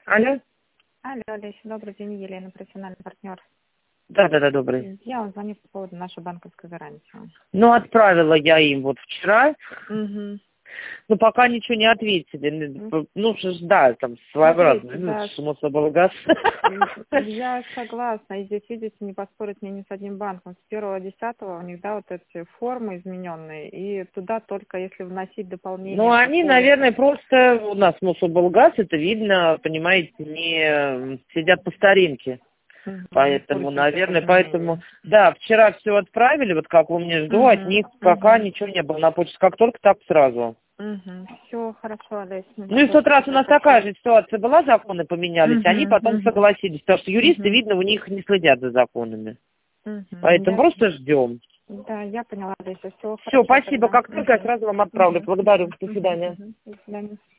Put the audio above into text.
Алло? Алло, Олеся, добрый день, Елена, профессиональный партнер. Да, добрый. Я вам звоню по поводу нашей банковской гарантии. Ну, отправила я им вот вчера, Угу. но пока ничего не ответили. Ну, да, там своеобразно. Смотрите, Ну, да, смысл был газ. я согласна. И здесь, видите, не поспорить мне ни с одним банком. С 1.10 у них, да, вот эти формы измененные, и туда только если вносить Ну, дополнение по они, полису. наверное, просто у нас Мособлгаз, это видно, понимаете, не сидят по старинке. Не Поэтому, пользуются наверное, изменением. да, вчера все отправили, вот как вы мне жду, от них пока ничего не было на почте, как только так сразу. Все хорошо, Олеся, не Ну и в тот вопросов раз у тогда нас такая таких. же ситуация была, законы поменялись, они потом согласились, потому что юристы, Мгм. видно, у них не следят за законами. Поэтому Я, просто ждем. да, я поняла, Олеся, все Все, хорошо спасибо, тогда. как только я сразу вам отправлю. Благодарю. До свидания. До свидания.